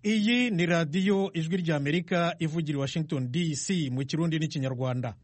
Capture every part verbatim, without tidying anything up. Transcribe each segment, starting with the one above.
Iyi ni radiyo ijwi ry'Amerika ivugira i Washington D C mu Kirundi n'Ikinyarwanda.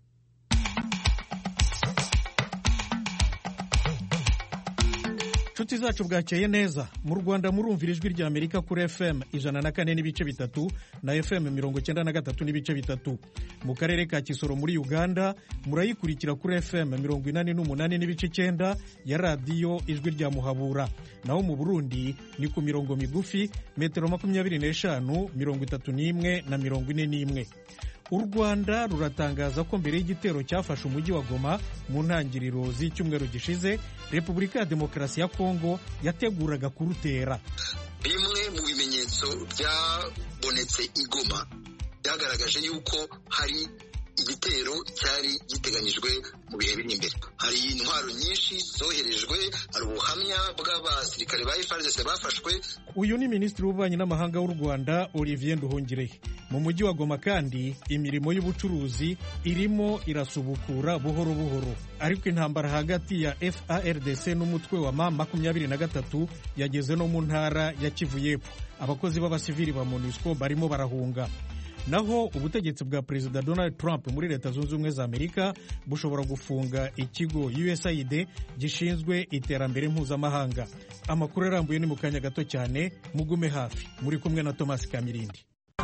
Nshuti zacu bwakeye neza. Mu Rwanda murumvira ijwi ry'Amerika kuri F M ijana na kane n'ibice bitatu na F M mirongo cyenda na gatatu n'ibice bitatu. Mu karere ka Kisoro muri Uganda murayikurikira kuri F M mirongo inani n'umunani n'ibice icyenda ya radiyo ijwi rya Muhabura. Naho mu Burundi ni ku mirongo migufi metero makumyabiri n'eshanu mirongo itatu n'imwe na mirongo ine n'imwe. U Rwanda ruratangaza ko mbere y'igitero cyafashe umujyi wa Goma mu ntangiriro z'icyumweru gishize, Repubulika ya Demokarasi ya Kongo yateguraga kurutera. Bimwe mu bimenyetso byabonetse i Goma byagaragaje yuko hari igitero cyari giteganyijwe mu bihe biri imbere. Hari intwaro nyinshi zoherejwe, hari ubuhamya bw'abasirikare ba F A R D C bafashwe. Uyu ni Minisitiri w'Ububanyi n'Amahanga w'u Rwanda Olivier Nduhungirehe. Mu mujyi wa Goma kandi imirimo y'ubucuruzi irimo irasubukura buhoro buhoro, ariko intambara hagati ya F A R D C n'umutwe wa M makumyabiri na gatatu yageze no mu ntara ya Kivu y'Epfo. Abakozi b'abasivili ba MONUSCO barimo barahunga. Naho ubutegetsi bwa Perezida Donald Trump muri Leta Zunze Ubumwe za Amerika bushobora gufunga ikigo U S A I D gishinzwe iterambere mpuzamahanga. Amakuru arambuye ni mu kanya gato cyane, mugume hafi. Muri kumwe na Thomas Kamirindi.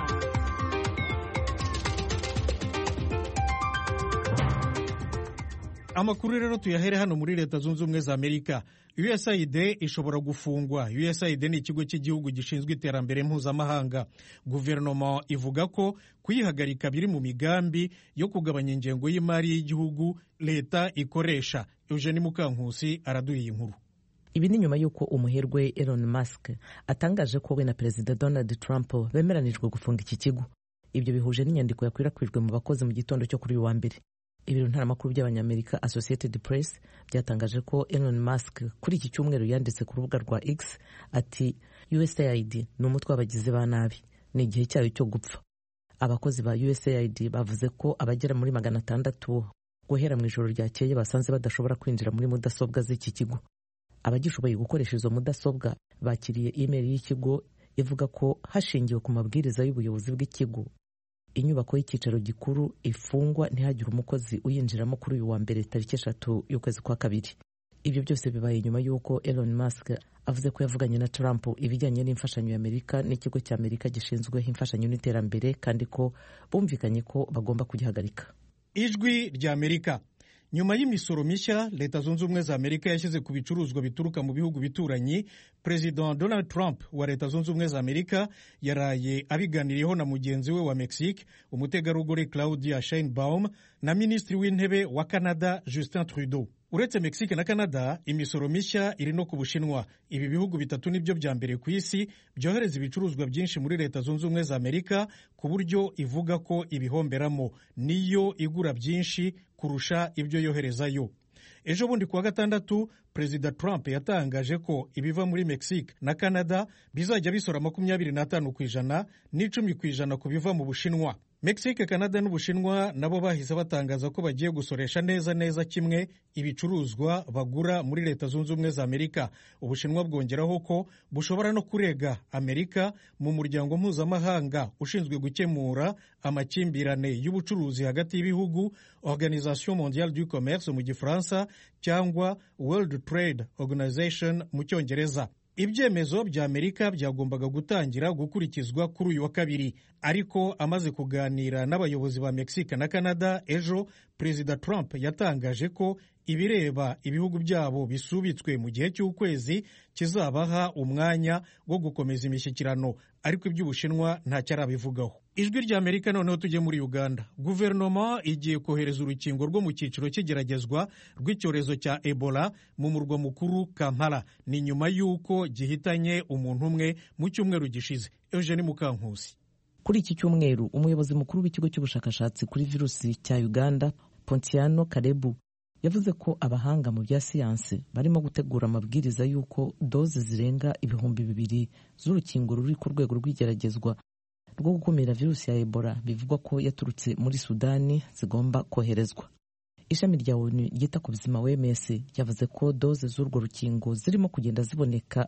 Amakuru rero tuyahere hano muri Leta Zunze Ubumwe za Amerika. U S A I D ishobora gufungwa. U S A I D ni ikigo cy'igihugu gishinzwe iterambere mpuzamahanga. Guverinoma ivuga ko kuyihagarika biri mu migambi yo kugabanya ingengo y'imari y'igihugu leta ikoresha. Eugene Mukankusi araduha iyi nkuru. Ibi ni nyuma y'uko umuherwe Elon Musk atangaje ko we na Perezida Donald Trump bemeranijwe gufunga iki kigo. Ibyo bihuje n'inyandiko yakwirakwijwe mu bakozi mu gitondo cyo kuri uyu wa mbere. Ibiro ntaramakuru by'abanyamerika Associated Press byatangaje ko Elon Musk kuri iki cyumweru yanditse ku rubuga rwa X ati U S A I D ni umutwe w'abagizi ba nabi, ni igihe cyayo cyo gupfa. Abakozi ba U S A I D bavuze ko abagera muri magana atandatu guhera mu ijoro ryakeye basanze badashobora kwinjira muri mudasobwa z'iki kigo. Abagishoboye gukoresha izo mudasobwa bakiriye email y'ikigo ivuga ko hashingiwe ku mabwiriza y'ubuyobozi bw'ikigo inyubako y'icyicaro gikuru ifungwa ntihagire umukozi uyinjiramo kuri uyu wa mbere tariki eshatu y'ukwezi kwa kabiri. Ibyo byose bibaye nyuma y'uko Elon Musk avuze ko yavuganye na Trump ibijyanye n'imfashanyo y'Amerika n'ikigo cy'Amerika gishinzwe imfashanyo n'iterambere kandi ko bumvikanye ko bagomba kugihagarika. Ijwi ry'Amerika. Nyuma y'imisoro mishya Leta Zunze Ubumwe za Amerika yashyize ku bicuruzwa bituruka mu bihugu bituranyi, President Donald Trump wa Leta Zunze Ubumwe za Amerika yaraye abiganiriyeho na mugenzi we wa Mexique, umutegarugori Claudia Sheinbaum, na Minisitiri w'Intebe wa Canada Justin Trudeau. Uretse Mexique na Canada, imisoro mishya iri no ku Bushinwa. Ibi bihugu bitatu nibyo bya mbere ku isi byohereza ibicuruzwa byinshi muri Leta Zunze Ubumwe za Amerika, ku buryo ivuga ko ibihomberamo, niyo igura byinshi kurusha ibyo yoherezayo. Ejo bundi kuwa gatandatu, Perezida Trump yatangaje ko ibiva muri Mexique na Canada bizajya bisora makumyabiri n'atanu ku ijana n'icumi ku ijana ku biva mu Bushinwa. Mexique, Canada n'Ubushinwa nabo bahise batangaza ko bagiye gusoresha neza neza kimwe ibicuruzwa bagura muri Leta Zunze Ubumwe za Amerika. Ubushinwa bwongeraho ko bushobora no kurega Amerika mu muryango mpuzamahanga ushinzwe gukemura amakimbirane y'ubucuruzi hagati y'ibihugu, Organisation Mondiale du Commerce mu Gifaransa cyangwa World Trade Organization mu Cyongereza. Ibyemezo bya Amerika byagombaga gutangira gukurikizwa kuri uyu wa kabiri, ariko amaze kuganira n'abayobozi ba Mexique na Canada ejo, Perezida Trump yatangaje ko ibireba ibihugu byabo bisubitswe mu gihe cy'ukwezi kizabaha umwanya wo gukomeza imishyikirano, ariko iby'Ubushinwa ntacyo arabivugaho. Ijwi ry'Amerika. Noneho tujye muri Uganda. Guverinoma igiye kohereza urukingo rwo mu cyiciro cy'igeragezwa rw'icyorezo cya Ebola mu murwa mukuru Kampala, ni nyuma y'uko gihitanye umuntu umwe mu cyumweru gishize. Eugene Mukankusi. Kuri iki cyumweru umuyobozi mukuru w'ikigo cy'ubushakashatsi kuri virusi cya Uganda Pontiano Karebu yavuze ko abahanga mu bya siyansi barimo gutegura amabwiriza y'uko doze zirenga ibihumbi bibiri z'urukingo ruri ku rwego rw'igeragezwa rwo gukumira virusi ya Ebola bivugwa ko yaturutse muri Sudani zigomba koherezwa. Ishami rya ONU ryita ku buzima W M S yavuze ko doze z'urwo rukingo zirimo kugenda ziboneka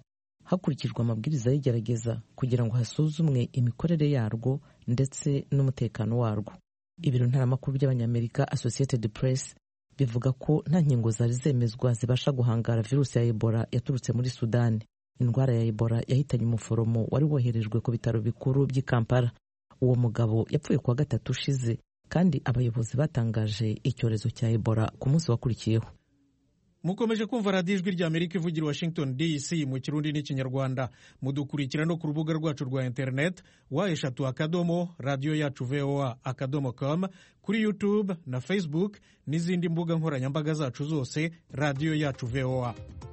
hakurikijwe amabwiriza y'igerageza kugira ngo hasuzumwe imikorere yarwo ndetse n'umutekano warwo. Ibiro ntaramakuru by'Abanyamerika Associated Press bivuga ko nta nkingo zari zemezwa zibasha guhangara virusi ya Ebola yaturutse muri Sudani. Indwara ya Ebola yahitanye umuforomo wari woherejwe ku bitaro bikuru by'i Kampala. Uwo mugabo yapfuye kuwa gatatu ushize, kandi abayobozi batangaje icyorezo cya Ebola ku munsi wakurikiyeho. Mukomeje kumva radiyo ijwi ry'Amerika ivugira Washington D C mu Kirundi n'Ikinyarwanda. Mudukurikira no ku rubuga rwacu rwa internet wa eshatu akadomo radiyo yacu voa akadomo com, kuri YouTube na Facebook n'izindi mbuga nkoranyambaga zacu zose radiyo yacu voa.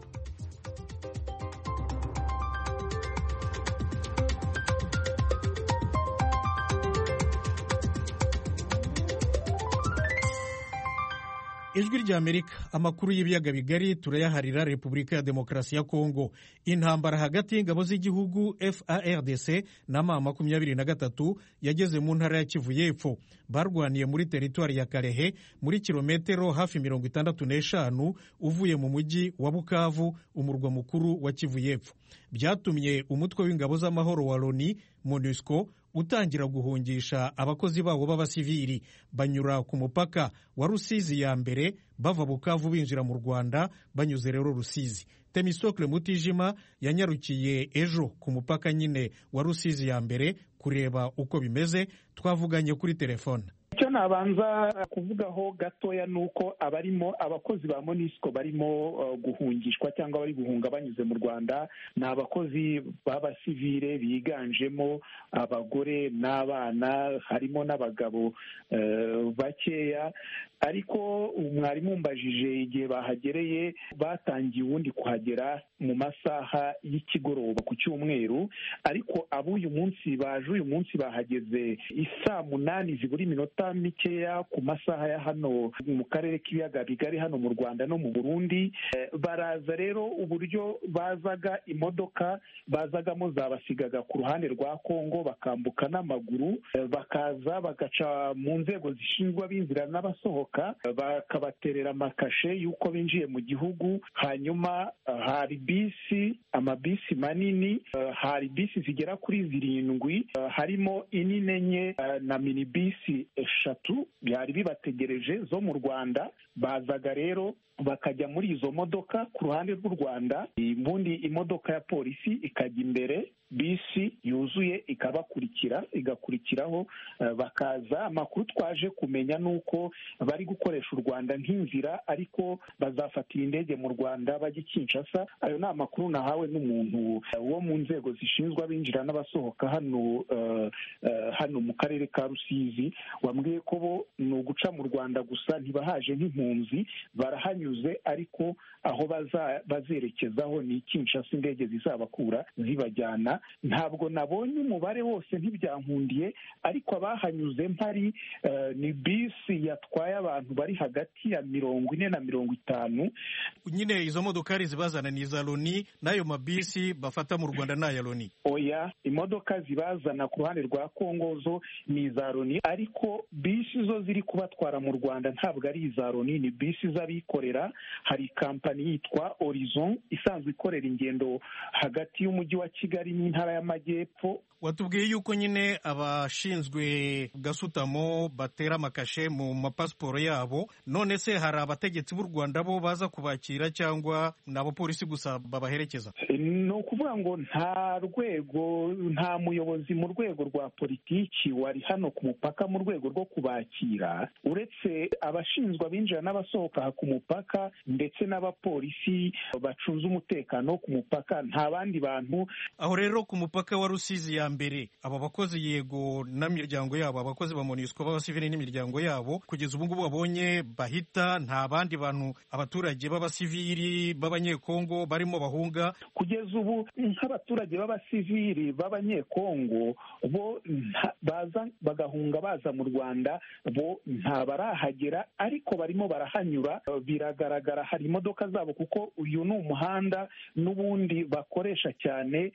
Ijwi ry'Amerika, amakuru y'ibiyaga bigari turayaharira Repubulika ya Demokarasi ya Kongo. Intambara hagati y'ingabo z'igihugu F A R D C na M makumyabiri na gatatu yageze mu ntara ya Kivu y'Epfo. Barwaniye muri teritwari ya Kalehe muri kilometero hafi mirongo itandatu n'eshanu uvuye mu mujyi wa Bukavu, umurwa mukuru wa Kivu y'Epfo. Byatumye umutwe w'ingabo z'amahoro wa Loni MONUSCO utangira guhungisha abakozi babo b'abasivili. Banyura ku mupaka wa Rusizi ya mbere bava Bukavu binjira mu Rwanda banyuze rero Rusizi. Temistocle Mutijima yanyarukiye ejo ku mupaka nyine wa Rusizi ya mbere kureba uko bimeze. Twavuganye kuri telefone. Icyo nabanza kuvugaho gatoya nuko abarimo abakozi ba MONUSCO barimo uh, guhungishwa cyangwa bari guhunga banyuze mu Rwanda ni abakozi b'abasivile biganjemo abagore n'abana, harimo n'abagabo uh, bakeya. Ariko mwarimu mbajije igihe bahagereye, batangiye ubundi kuhagera mu masaha y'ikigoroba ku cyumweru, ariko ab'uyu munsi baje uyu munsi bahageze isaa munani zibura iminota mikeya ku masaha ya hano mu karere k'ibiyaga bigari hano mu Rwanda no mu Burundi. Baraza rero, uburyo bazaga imodoka bazagamo zabasigaga ku ruhande rwa Kongo, bakambuka n'amaguru, bakaza bagaca mu nzego zishinzwe abinjira n'abasohoka, bakabaterera amakashe y'uko binjiye mu gihugu. Hanyuma hari bisi, amabisi manini, hari bisi zigera kuri zirindwi, harimo inini enye na mini bisi eshatu byari bibategereje zo mu Rwanda. Bazaga rero bakajya muri izo modoka ku ruhande rw'u Rwanda, ubundi imodoka ya polisi ikajya imbere, bisi yuzuye ikabakurikira igakurikiraho, bakaza. Amakuru twaje kumenya nuko bari gukoresha u Rwanda nk'inzira, ariko bazafatira indege mu Rwanda bajya Kinshasa. Ayo ni amakuru nahawe n'umuntu wo mu nzego zishinzwe abinjira n'abasohoka hano uh, uh, hano mu karere ka Rusizi, wambwiye ko bo ni uguca mu Rwanda gusa, ntibahaje nk'impunzi, barahanyuze, ariko aho bazerekezaho ni Kinshasa, indege zizabakura zibajyana. Ntabwo nabonye umubare wose, ntibyankundiye, ariko abahanyuze mpari uh, ni bisi yatwaye abantu bari hagati ya mirongo ine na mirongo itanu. Nyine izo modokari zibazana ni za Loni, nayo mabisi bafata mu Rwanda n'aya Loni? Oya, imodoka zibazana ku ruhande rwa Kongo zo ni za Loni, ariko bisi zo ziri kubatwara mu Rwanda ntabwo ari iza Loni, ni bisi z'abikorera. Hari kampani yitwa Horizon isanzwe ikorera ingendo hagati y'umujyi wa Kigali n'intara y'Amajyepfo. Watubwiye yuko nyine abashinzwe gasutamo batera amakashe mu mapasiporo yabo. None se hari abategetsi b'u Rwanda bo baza kubakira, cyangwa ni abapolisi gusa babaherekeza? Ni ukuvuga ngo nta rwego, nta muyobozi mu rwego rwa politiki wari hano ku mupaka mu rwego rwo kubakira, uretse abashinzwe abinjira n'abasohoka ku mupaka ndetse n'abapolisi bacunze umutekano ku mupaka. Nta bandi bantu aho. Rero ku mupaka wa Rusizi ya mbere, aba bakozi yego n'imiryango yabo, abakozi ba MONUSCO b'abasivili n'imiryango yabo, kugeza ubu ngubu babonye bahita, nta bandi bantu abaturage b'abasivili b'abanyekongo barimo bahunga? Kugeza ubu nk'abaturage b'abasivili b'abanyekongo bo baza bagahunga baza mu Rwanda, bo nta barahagera, ariko barimo barahanyura. Biragaragara hari imodoka zabo, kuko uyu ni umuhanda n'ubundi bakoresha cyane uhuza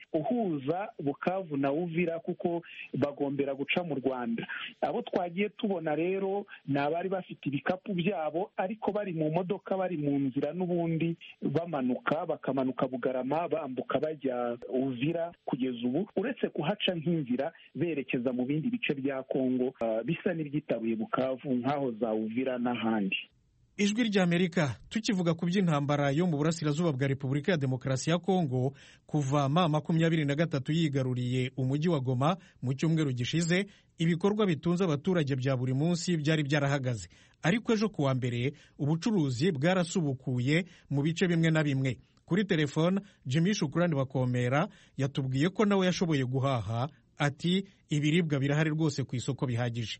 ihuza Bukavu na Uvira kuko bagombera guca mu Rwanda. Abo twagiye tubona rero ni abari bafite ibikapu byabo ariko bari mu modoka bari mu nzira n'ubundi bamanuka bakamanuka Bugarama bambuka bajya Uvira kugeza ubu uretse kuhaca nk'inzira berekeza mu bindi bice bya Kongo uh, bisa n'ibyitabuye Bukavu nk'aho za Uvira n'ahandi. Ijwi ry'Amerika tukivuga ku by'intambara yo mu burasirazuba bwa Repubulika ya Demokarasi ya Kongo kuva ma makumyabiri na gatatu yigaruriye umujyi wa Goma mu cyumweru gishize, ibikorwa bitunze abaturage bya buri munsi byari byarahagaze, ariko ejo kuwa mbere ubucuruzi bwarasubukuye mu bice bimwe na bimwe. Kuri telefone Jimmy Shukrani Bakomera yatubwiye ko nawe yashoboye guhaha, ati ibiribwa birahari rwose ku isoko bihagije.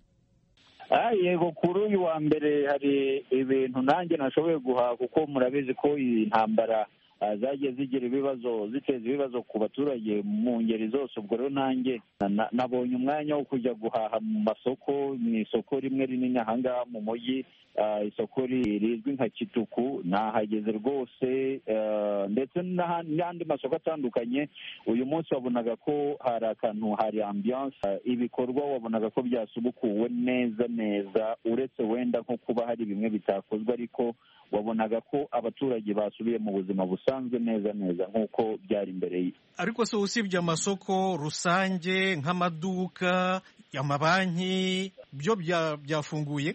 Yego, kuri uyu wa mbere hari ibintu nanjye nashoboye guhaha kuko murabizi ko iyi ntambara zagiye zigira ibibazo ziteza ibibazo ku baturage mu ngeri zose. Ubwo rero nanjye nabonye umwanya wo kujya guhaha mu masoko, mu isoko rimwe rinini ahangaha mu mujyi, isoko rizwi nka Kituku, nahageze rwose, ndetse n'andi masoko atandukanye. Uyu munsi wabonaga ko hari akantu, hari ambiance, ibikorwa wabonaga ko byasubukuwe neza neza, uretse wenda nko kuba hari bimwe bitakozwe, ariko wabonaga ko abaturage basubiye mu buzima busanzwe neza neza nk'uko byari imbere ye. Ariko se usibye amasoko rusange nk'amaduka, amabanki, byo byafunguye?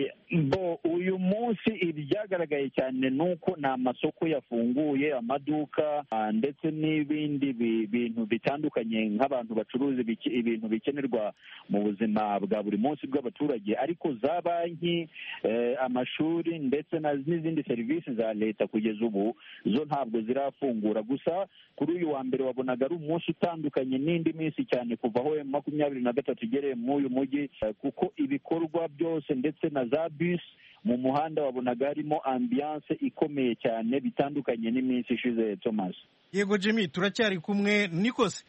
Bo uyu munsi ibyagaragaye cyane nuko ni amasoko yafunguye, amaduka ndetse n'ibindi bintu bitandukanye nk'abantu bacuruza ibintu bikenerwa mu buzima bwa buri munsi bw'abaturage. Ariko za banki, amashuri ndetse n'izindi serivisi za leta kugeza ubu zo ntabwo zirafungura. Gusa kuri uyu wa mbere wabonaga ari umunsi utandukanye n'indi minsi cyane kuva aho makumyabiri na gatatu igereye muri uyu mujyi, kuko ibikorwa byose ndetse na za bisi mu muhanda wabonaga harimo ambiance ikomeye cyane, bitandukanye n'iminsi ishize. Thomas. Yego Jimmy, turacyari kumwe. Nikose,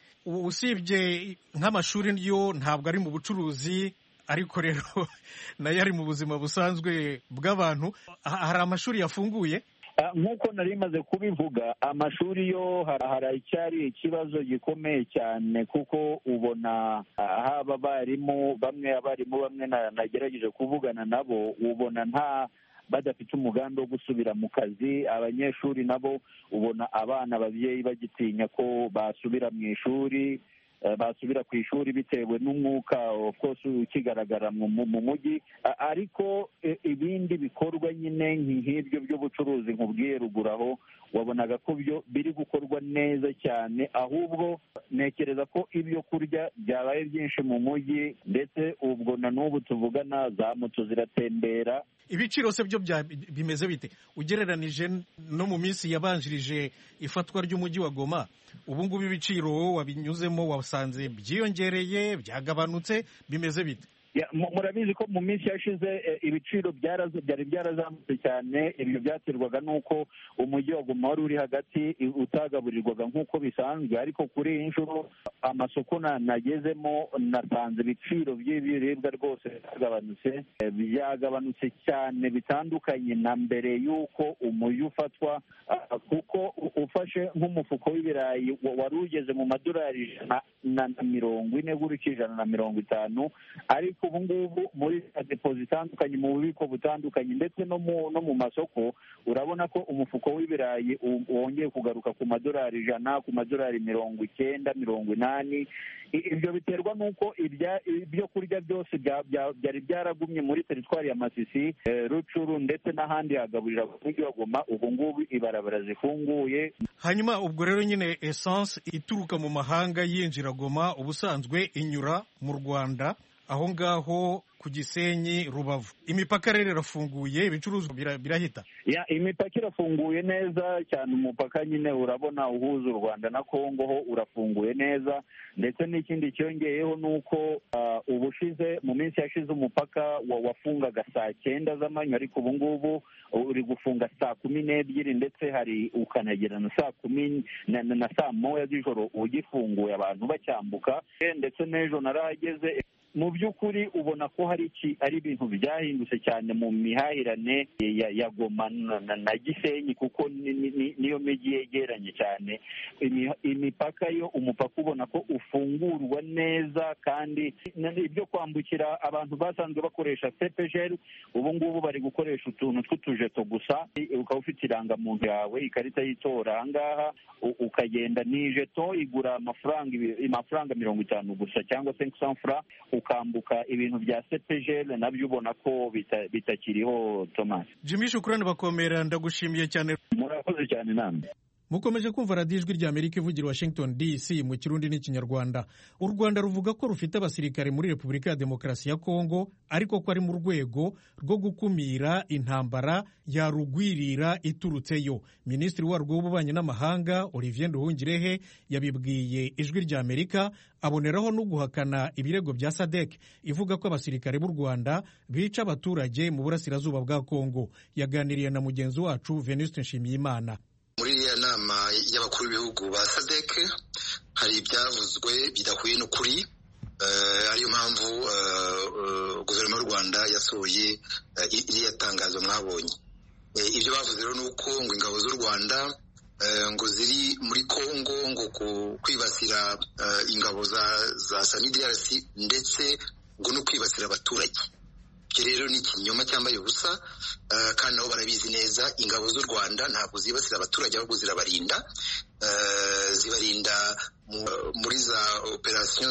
usibye nk'amashuri yo ntabwo ari mu bucuruzi, ariko rero nayo ari mu buzima busanzwe bw'abantu. Hari amashuri yafunguye? Nk'uko nari maze kubivuga, amashuri yo hari icyari ikibazo gikomeye cyane, kuko ubona haba abarimu bamwe abarimu bamwe nagerageje kuvugana nabo, ubona nta badafite umugambi wo gusubira mu kazi. Abanyeshuri nabo ubona abana, ababyeyi bagitinya ko basubira mu ishuri basubira ku ishuri bitewe n'umwuka kose ukigaragara mu mujyi. Ariko ibindi bikorwa nyine nk'ibyo by'ubucuruzi nkubwiye ruguru aho, wabonaga ko byo biri gukorwa neza cyane. Ahubwo ntekereza ko ibyo kurya byabaye byinshi mu mujyi, ndetse ubwo na n'ubu tuvugana za moto ziratembera. Ibiciro se byo bimeze bite ugereranije no mu minsi yabanjirije ifatwa ry'umujyi wa Goma? Ubu ngubu ibiciro wabinyuzemo wasanze byiyongereye, byagabanutse, bimeze bite? Murabizi ko mu minsi yashize ibiciro byari byarazamutse cyane. Ibyo byaterwaga n'uko umujyi wa Goma wari uri hagati, utagaburirwaga nk'uko bisanzwe. Ariko kuri iyi nshuro amasoko nagezemo nasanze ibiciro by'ibiribwa rwose byagabanutse, byagabanutse cyane, bitandukanye na mbere y'uko umujyi ufatwa. Kuko ufashe nk'umufuko w'ibirayi wari ugeze mu madolari ijana na mirongo ine gutyo, ijana na mirongo itanu, ariko ubu ngubu muri depo zitandukanye, mu bubiko butandukanye ndetse no mu no mu masoko, urabona ko umufuko w'ibirayi wongeye kugaruka ku madolari ijana, ku madolari mirongo icyenda, mirongo inani. Ibyo biterwa n'uko ibyo kurya byose byari byaragumye muri teritwari ya Masisi, Rucuru ndetse n'ahandi hagaburira umujyi wa Goma. Ubu ngubu ibarabara zifunguye. Hanyuma ubwo rero nyine essence ituruka mu mahanga yinjira Goma ubusanzwe inyura mu Rwanda, aho ngaho ku Gisenyi, Rubavu. Imipaka rero irafunguye, ibicuruzwa birahita? Ya, imipaka irafunguye neza cyane. Umupaka nyine urabona uhuza u Rwanda na Kongo ho urafunguye neza, ndetse n'ikindi cyongeyeho nuko uh, ubushize mu minsi yashize umupaka wafungaga saa cyenda z'amanywa, ariko ubu ngubu uri gufunga saa kumi n'ebyiri, ndetse hari ukanagera na saa kumi na, na saa moya z'ijoro ugifunguye abantu bacyambuka. Ndetse n'ejo narahageze mu by'ukuri ubona ko hari iki ari ibintu byahindutse cyane mu mihahirane ya, ya Goma na, na, na Gisenyi kuko ni, ni, niyo mijyi yegeranye cyane. Imipaka yo umupaka ubona ko ufungurwa neza, kandi ibyo kwambukira abantu basanzwe bakoresha C P G L ubu ngubu bari gukoresha utuntu tw'utujeto gusa, ukaba ufite irangamuntu yawe, ikarita y'itora, ahangaha ukagenda n'ijeto igura amafaranga amafaranga mirongo itanu gusa cyangwa cinq cents francs, ukambuka ibintu bya C P G L nabyo ubona ko bitakiriho. Thomas Jimmy, shukrani bakomera, ndagushimiye cyane. Murakoze cyane namwe. Mukomeje kumva radiyo ijwi rya Amerika ivugira Washington D C mu Kirundi n'Ikinyarwanda. U Rwanda ruvuga ko rufite abasirikare muri Repubulika ya Demokarasi ya Kongo, ariko ko ari mu rwego rwo gukumira intambara yarugwirira iturutseyo. Minisitiri warwo w'ububanyi n'amahanga Olivier Nduhungirehe yabibwiye ijwi rya Amerika, aboneraho no guhakana ibirego bya SADC ivuga ko abasirikare b'u Rwanda bica abaturage mu burasirazuba bwa Kongo. Yaganiriye na mugenzi wacu Venuste Nshimiyimana. Muri iriya nama y'abakuru b'ibihugu ba SADC hari ibyavuzwe bidahuye n'ukuri, ariyo mpamvu guverinoma y'u Rwanda yasohoye iriya tangazo mwabonye. Ibyo bavuze rero ni uko ngo ingabo z'u Rwanda ngo ziri muri Kongo ngo kwibasira ingabo za za S A M I D R C ndetse ngo no kwibasira abaturage. Ibyo rero ni ikinyoma cyambaye ubusa, kandi nabo barabizi neza. Ingabo z'u Rwanda ntabwo zibasira abaturage, ahubwo zirabarinda, zibarinda muri za operasiyo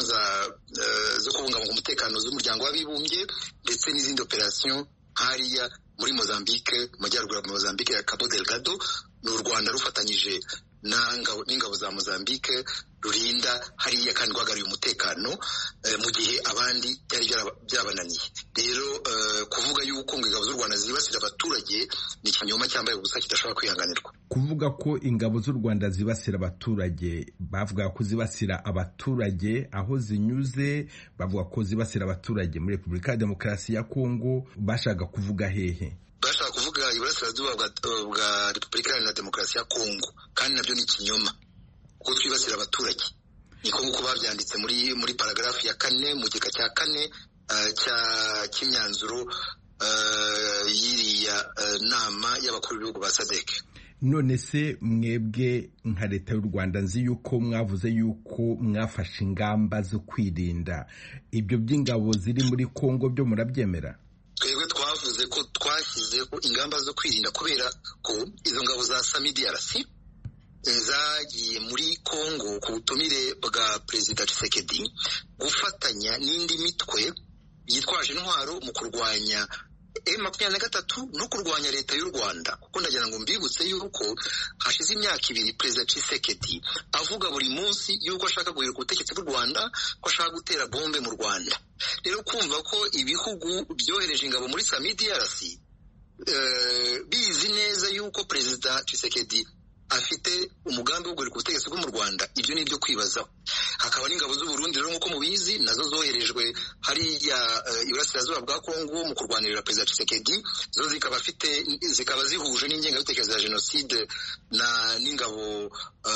zo kubungabunga umutekano z'umuryango w'abibumbye, ndetse n'izindi operasiyo hariya muri Mozambique, mu majyaruguru ya Mozambique ya Cabo Delgado. Ni u Rwanda rufatanyije n'ingabo za Mozambique rurinda hariya, kandi rwagariye umutekano mu gihe abandi byari byabananiye. Rero kuvuga yuko ngo ingabo z'u Rwanda zibasira abaturage ni ikinyoma cyambaye ubusa kidashobora kwihanganirwa. Kuvuga ko ingabo z'u Rwanda zibasira abaturage, bavuga ko zibasira abaturage aho zinyuze, bavuga ko zibasira abaturage muri Repubulika ya Demokarasi ya Kongo. Bashaka kuvuga hehe? Bashaka kuvuga iburasirazuba bwa Repubulika ya Demokarasi ya Kongo, kandi nabyo ni ikinyoma kuko twibasira abaturage. Niko nk'uko babyanditse muri muri paragrafu ya kane mu gika cya kane cy'imyanzuro y'iriya nama y'abakuru b'ibihugu ba SADC. None se mwebwe nka leta y'u Rwanda, nzi yuko mwavuze yuko mwafashe ingamba zo kwirinda. Ibyo by'ingabo ziri muri Kongo byo murabyemera? Twebwe twavuze ko twashyizeho ingamba zo kwirinda kubera ko izo ngabo za S A M I D R C zagiye muri Kongo ku butumire bwa Perezida Tshisekedi gufatanya n'indi mitwe yitwaje intwaro mu kurwanya M makumyabiri na gatatu no kurwanya leta y'u Rwanda. Kuko ndagira ngo mbibutse yuko hashize imyaka ibiri Perezida Tshisekedi avuga buri munsi yuko ashaka guhirika ubutegetsi bw'u Rwanda, ko ashaka gutera bombe mu Rwanda. Rero kumva ko ibihugu byohereje ingabo muri S A M I D R C bizi neza yuko Perezida Tshisekedi afite umugambi wo guhirika ubutegetsi bwo mu Rwanda, ibyo ni ibyo kwibazaho. Hakaba n'ingabo z'u Burundi rero nk'uko mubizi, nazo zoherejwe hariya iburasirazuba bwa Kongo mu kurwanirira Perezida Tshisekedi. Zo zikaba afite zikaba zihuje n'ingengabitekerezo ya jenoside na n'ingabo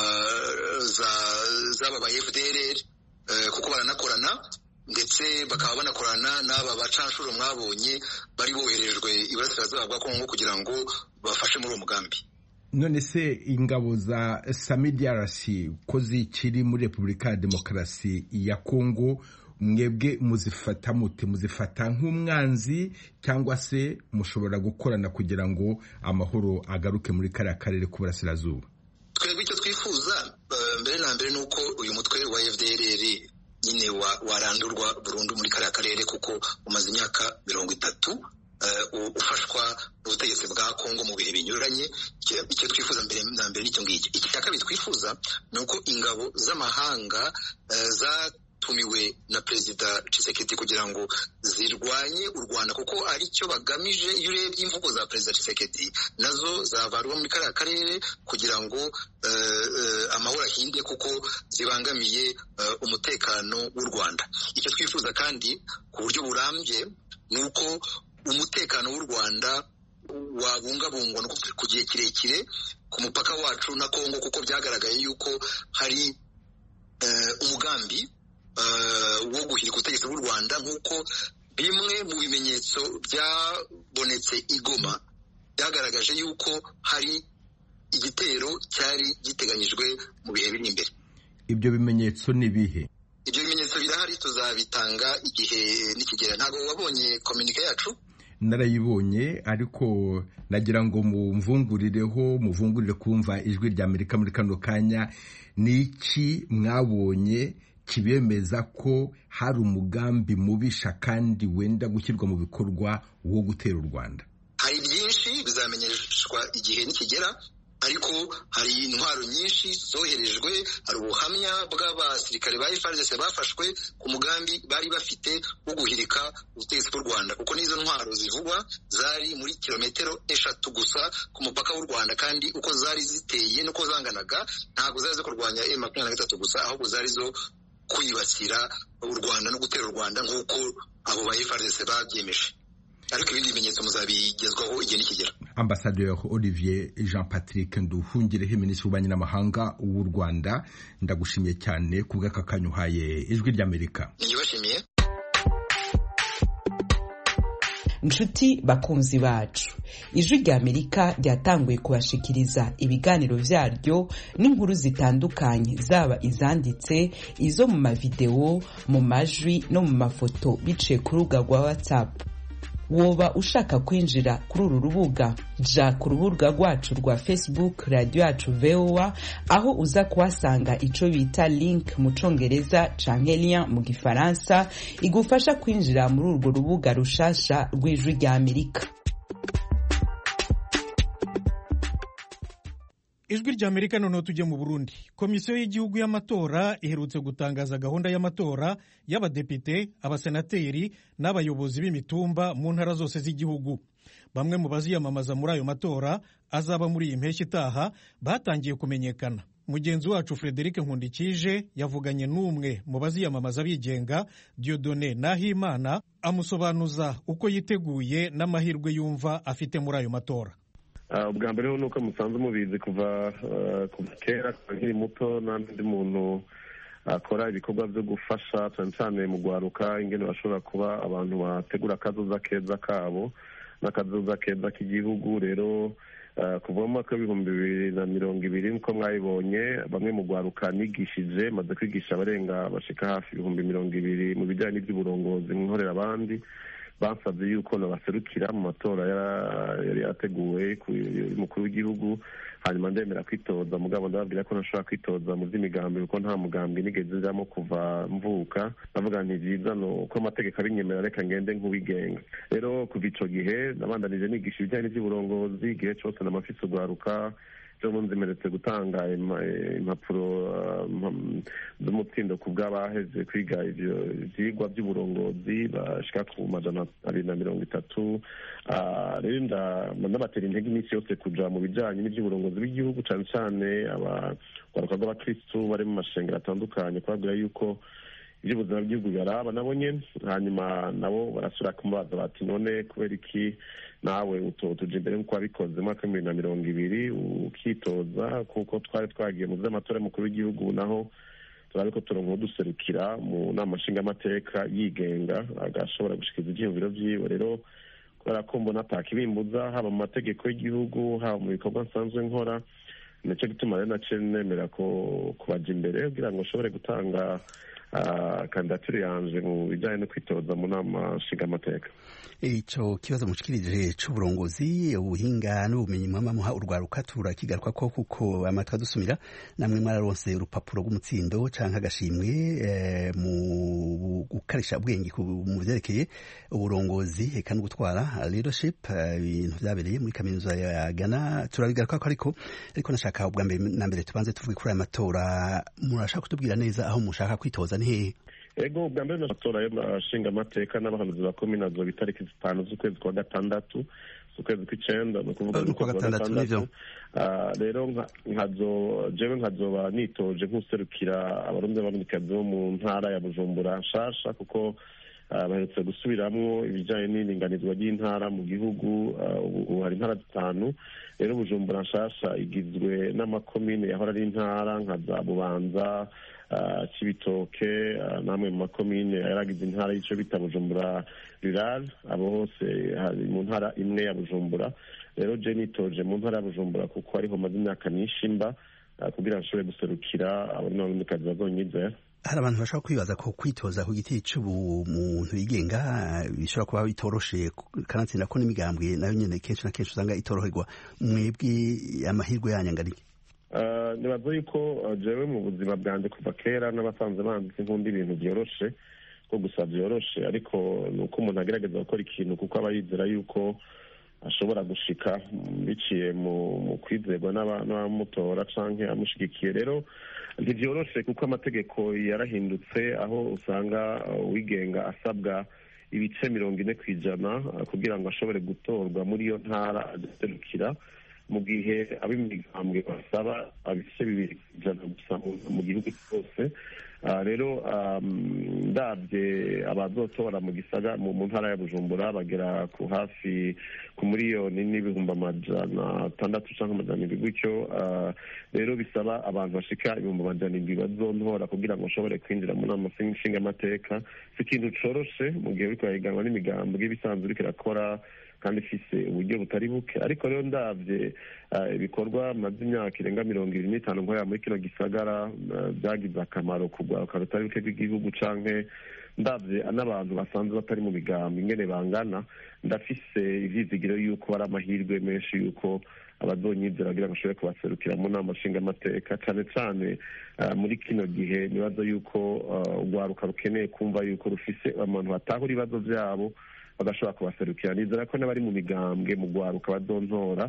z'aba ba F D L R, kuko baranakorana ndetse bakaba banakorana n'aba bacanshuro mwabonye bari boherejwe iburasirazuba bwa Kongo kugira ngo bafashe muri uwo mugambi. None se ingabo za S A M I D R C ko zikiri muri Repubulika ya Demokarasi ya Kongo, mwebwe muzifata mute? Muzifata nk'umwanzi cyangwa se mushobora gukorana kugira ngo amahoro agaruke muri kariya karere k'uburasirazuba? Twebwe icyo twifuza mbere na mbere ni uko uyu mutwe wa F D L R nyine warandurwa burundu muri kariya karere, kuko umaze imyaka mirongo itatu ufashwa n'ubutegetsi bwa Kongo mu bihe binyuranye. Icyo twifuza mbere na mbere nicyo ngicyo. Iki cya kabiri twifuza ni uko ingabo z'amahanga zatumiwe na Perezida Tshisekedi kugira ngo zirwanye u Rwanda, kuko ari cyo bagamije. Iyo urebye imvugo za Perezida Tshisekedi, nazo zavarwa muri kariya karere kugira ngo amahoro ahinde, kuko zibangamiye umutekano w'u Rwanda. Icyo twifuza kandi ku buryo burambye ni uko umutekano w'u Rwanda wabungabungwa ku gihe kirekire ku mupaka wacu na Kongo, kuko byagaragaye yuko hari umugambi wo guhirika ubutegetsi bw'u Rwanda nk'uko bimwe mu bimenyetso byabonetse i Goma byagaragaje yuko hari igitero cyari giteganyijwe mu bihe biri imbere. Ibyo bimenyetso ni bihe? Ibyo bimenyetso birahari, tuzabitanga igihe nikigera. Ntabwo wabonye komunike yacu? Narayibonye, ariko nagira ngo mumvungurireho muvungurire kumva ijwi rya Amerika muri kano kanya. Ni iki mwabonye kibemeza ko hari umugambi mubisha kandi wenda gushyirwa mu bikorwa wo gutera u Rwanda? Hari byinshi bizamenyeshwa igihe nikigera, ariko hari intwaro nyinshi zoherejwe, hari ubuhamya bw'abasirikare ba F A R D C bafashwe ku mugambi bari bafite wo guhirika ubutegetsi bw'u Rwanda, kuko n'izo ntwaro zivugwa zari muri kilometero eshatu gusa ku mupaka w'u Rwanda, kandi uko zari ziteye nuko zanganaga ntabwo zari zo kurwanya M makumyabiri na gatatu gusa, ahubwo zari zo kwibasira u Rwanda no gutera u Rwanda nk'uko abo ba F A R D C babyemeje. Ariko ibindi bimenyetso muzabigezwaho igihe nikigera. Ambassadeur Olivier Jean Patrick Nduhungirehe, Minisitiri w'Ububanyi n'Amahanga w'u Rwanda, ndagushimiye cyane ku bw'akakanyu uhaye ijwi ry'Amerika. Nibashimiye. Nshuti bakunzi bacu, ijwi ry'Amerika ryatanguye kubashikiriza ibiganiro vyaryo n'inkuru zitandukanye, zaba izanditse, izo mu mavideo, mu majwi no mu mafoto biciye ku rubuga rwa WhatsApp. Woba ushaka kwinjira kuri uru rubuga, ja ku rubuga rwacu rwa Facebook Radio Yacu V O A, aho uza kuhasanga ico bita link mu Congereza canke lien mu Gifaransa igufasha kwinjira muri urwo rubuga rushasha rw'ijwi rya Amerika. Ijwi rya Amerika noneho tujye mu Burundi. Komisiyo y'igihugu y'amatora iherutse gutangaza gahunda y'amatora y'abadepite, abasenateri n'abayobozi b'imitumba mu ntara zose z'igihugu. Bamwe mu baziyamamaza muri ayo matora azaba muri iyi mpeshyi itaha batangiye kumenyekana. Mugenzi wacu Frederic Nkundikije yavuganye n'umwe mu baziyamamaza bigenga, Dieudonné Nahimana, amusobanuza uko yiteguye n'amahirwe yumva afite muri ayo matora. Ubwa mbere nuko musanzwe mubizi kuva kuva kera nkiri muto, n'andi muntu akora ibikorwa byo gufasha cyane cyane mu gwaruka, ingene bashobora kuba abantu bategura akazoza keza kabo n'akazoza keza k'igihugu. Rero kuva mu mwaka w'ibihumbi bibiri na mirongo ibiri nkuko mwayibonye, bamwe mu gwaruka nigishije, maze kwigisha abarenga bashika hafi ibihumbi mirongo ibiri mu bijyanye n'iby'uburongozi nkorera abandi, basabye yuko nabaserukira mu matora yari yateguwe y'umukuru w'igihugu. Hanyuma ndemera kwitoza, mugabo ndababwira ko ntashobora kwitoza mu by'imigambi kuko nta mugambi nigeze njamo kuva mvuka. Ndavuga nti byiza no uko amategeko abinyemerera, reka ngende nk'uwigenga. Rero kuva ico gihe nabandanije nigisha ibijyanye n'iby'uburongozi, igihe cyose namafise ugwaruka. Jo munzi meretse gutanga impapuro z'umutsindo ku bw'abaheze kwiga ivyo vyigwa by'uburongozi bashika ku majana abiri na mirongo itatu. Rero ndabatera intege iminsi yose kuja mu bijanye n'ivy'uburongozi bw'igihugu, cane cane abagwaruka b'abakristu bari mu mashengero atandukanye, kubabwira yuko iby'ubuzima bw'igihugu baraba nabo nyene. Hanyuma nabo barasubira kumubaza bati none kubera iki nawe utotuje imbere nk'uko wabikoze mu mwaka w'ibihumbi bibiri na mirongo ibiri ukitoza, kuko twari twagiye mu vy'amatora y'umukuru w'igihugu, naho turabiko turonka uduserukira mu nama nshingamateka yigenga agashobora gushikiriza ivyiyumviro vyiwe. Rero kubera ko mbona atakibimbuza haba mu mategeko y'igihugu haba mu bikorwa nsanzwe nkora, nico gituma rero naciye nemera ko kubaja imbere kugira ngo nshobore gutanga kandidatire yanje mu bijyanye no kwitoza mu nama nshingamateka. Ico kibazo mushikirije c'uburongozi, ubuhinga n'ubumenyi mwama muha urwaruka turakigaruka ko kuko amatwa dusumira namwe mwararonse urupapuro rw'umutsindo canke agashimwe e, mu gukarisha ubwenge mu vyerekeye uburongozi eka no gutwara leadership, ibintu vyabereye muri kaminuza ya Ghana. Turabigaruka ko ariko ariko nashaka ubwa mbere na mbere tubanze tuvuge kuri aya matora. Murashaka kutubwira neza aho mushaka kwitoza ni hehe? Ego ubwa mbere n'amatora y'amashinga amateka n'abahanuzi ba kominazo bitariki zitanu z'ukwezi kwa gatandatu z'ukwezi kw'icenda, no kuvuga no kwa gatandatu nivyo. Rero nkazo jewe nkazoba nitoje nk'userukira abarundi b'abanyikazi bo mu ntara ya Bujumbura nshasha, kuko baherutse gusubiramwo ibijyanye n'iringanizwa ry'intara mu gihugu. Ubu hari intara zitanu rero Bujumbura nshasha igizwe n'amakomine yahora ari intara nka za Bubanza, Cibitoke, namwe mu makomine yaragize intara y'ico bita Bujumbura rural. Abo hose hari mu ntara imwe ya Bujumbura. Rero je nitoje mu ntara ya Bujumbura kuko ariho maze imyaka myinshi mba kugira nshobore guserukira abanyamikazi bazonyizera. Hari abantu bashobora kwibaza ko kwitoza ku giti c'ubumuntu yigenga bishobora kuba bitoroshe, kanatsinda ko n'imigambwe nayo nyene kenshi na kenshi usanga itoroherwa. Mwebwe amahirwe yanyangarike? Nibaza yuko jewe mu buzima bwanjye kuva kera n'abasanze banditse nkunda ibintu byoroshe ko gusa byoroshe, ariko ni uko umuntu agerageza gukora ikintu kuko aba yizera yuko ashobora gushika biciye mu kwizerwa n'abamutora canke amushigikiye. Rero ntivyoroshe kuko amategeko yarahindutse aho usanga uwigenga asabwa ibice mirongo ine kw'ijana kugira ngo ashobore gutorwa muri iyo ntara aserukira, mu gihe ab'imigambwe basaba ibice bibiri kw'ijana gusa mu gihugu cyose. Rero ndabye abazotora mu gisaga mu ntara ya Bujumbura bagera ku hafi ku miliyoni n'ibihumbi amajana atandatu canke amajana indwi gutyo. Rero bisaba abantu bashika ibihumbi amajana indwi bazontora kugira ngo bashobore kwinjira mu nama nshingamateka. Si ikintu coroshe mu gihe uriko urahiganwa n'imigambwe ibisanzwe uriko irakora kandi ifise uburyo butari buke, ariko rero ndavye ibikorwa maze imyaka irenga mirongo ibiri n'itanu nkorera muri kino gisagara byagize akamaro ku rwaruka rutari buke rw'igihugu, canke ndavye n'abantu basanzwe batari mu migambi ingene bangana, ndafise ivyizigiro yuko ari amahirwe menshi yuko abazonyizera kugira ngo bashobore kubaserukira mu nama nshingamateka, cane cane muri kino gihe nibaza yuko urwaruka rukeneye kumva yuko rufise abantu batahura ibibazo vyabo bagashobora kubaserukira. Nizera ko n'abari mu migambwe mu rwaruka bazontora.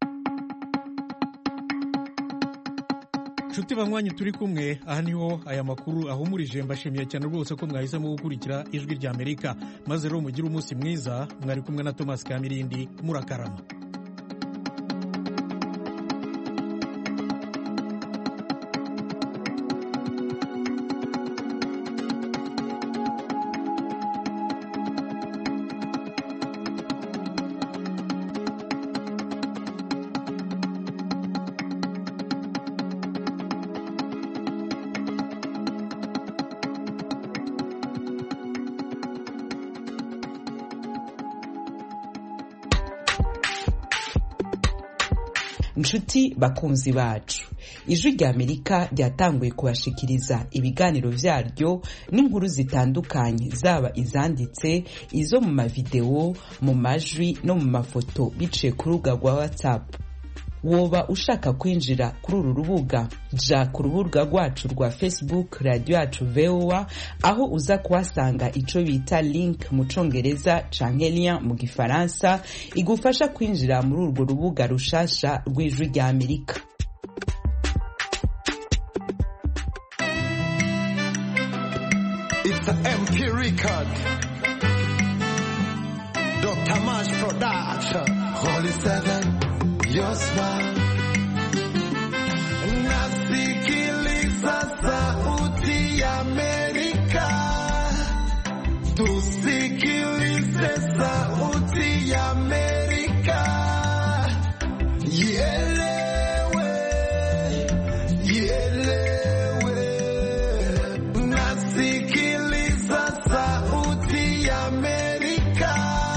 Nshuti banywanyi turi kumwe, aha niho aya makuru ahumurije. Mbashimiye cyane rwose ko mwahisemo gukurikira Ijwi ry'Amerika, maze rero mugire umunsi mwiza. Mwari kumwe na Thomas Kamirindi, murakarama. Nshuti bakunzi bacu, Ijwi ry'Amerika ryatanguye kubashikiriza ibiganiro vyaryo n'inkuru zitandukanye, zaba izanditse, izo mu mavideo, mu majwi no mu mafoto biciye ku rubuga rwa WhatsApp. Woba ushaka kwinjira kuri uru rubuga, ja ku rubuga rwacu rwa Facebook Radio Yacu V O A, aho uza kuhasanga ico bita link mu Congereza canke lien mu Gifaransa igufasha kwinjira muri urwo rubuga rushasha rw'Ijwi ry'Amerika. It's the M P record, Doctor Mash Production, Holy Seven, your smile. Nasikiliza sauti ya Amerika, tusikilize sauti ya Amerika, ielewe, ielewe. Nasikiliza sauti ya Amerika,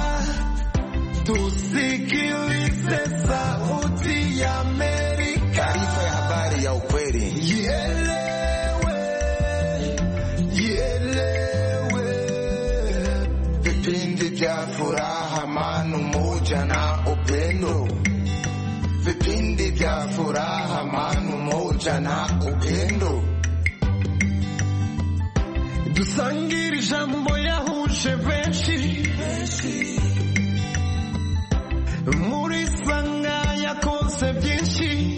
tusikilize sauti ya Amerika. Taarifa ya habari ya ukweli. Ielewe, ielewe. Vipindi vya furaha, amani, umoja na upendo. Vipindi vya furaha, amani, umoja na upendo. Dusangire ijambo yahuje benshi, muri sanga yakoze byinshi,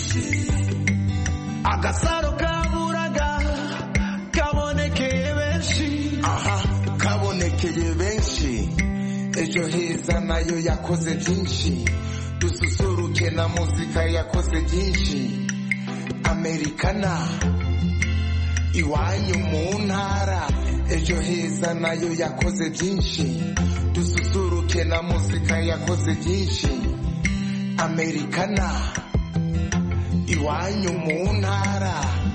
agasaro kaburaga kabonekeye benshi. Aha, kabonekeye benshi. Ejo heza nayo yakoze byinshi, dususuruke na muzika yakoze byinshi. Amerikana, iwanyu mu ntara, ejo heza nayo yakoze byinshi dususuruke na muzika yakoze byinshi amerikana iwanyu mu ntara